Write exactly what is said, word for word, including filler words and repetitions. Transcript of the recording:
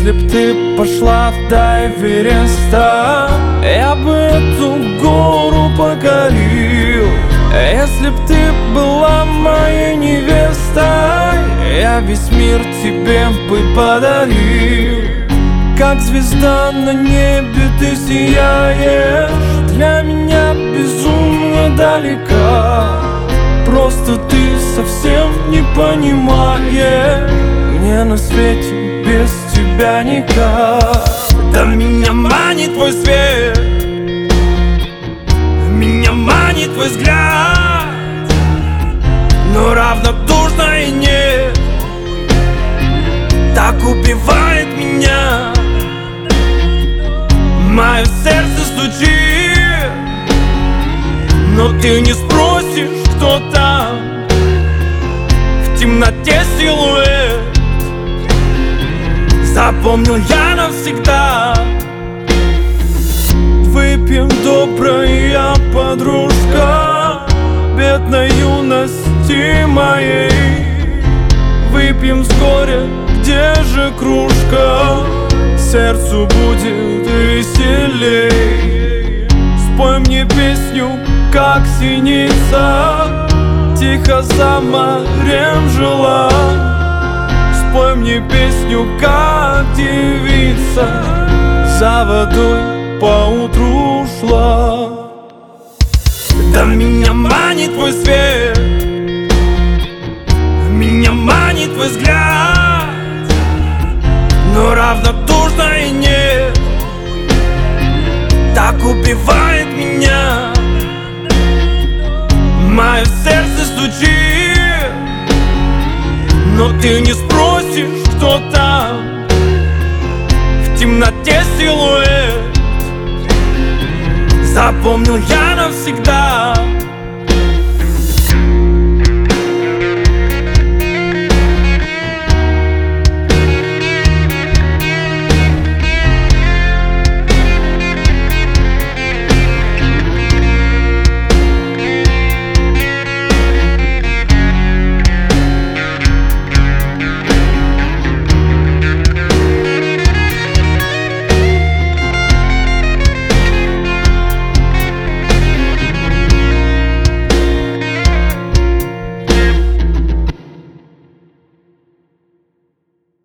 Если б ты пошла до Эвереста, я бы эту гору покорил. Если б ты была моей невестой, я весь мир тебе бы подарил. Как звезда на небе ты сияешь, для меня безумно далека. Просто ты совсем не понимаешь, мне на свете без тебя никак. Да меня манит твой свет, меня манит твой взгляд, но равнодушно и нет, так убивает меня. Мое сердце стучит, но ты не спросишь, кто там. В темноте силуэт запомнил я навсегда. Выпьем, добрая подружка, бедной юности моей. Выпьем с горя, где же кружка, сердцу будет веселей. Спой мне песню, как синица тихо за морем жила. Спой мне песню, как девица за водой поутру шла. Да меня манит твой свет, меня манит твой взгляд, но равнодушно и нет, так убивает меня. Мое сердце стучит, но ты не спросишь, кто там. В темноте силуэт запомнил я навсегда.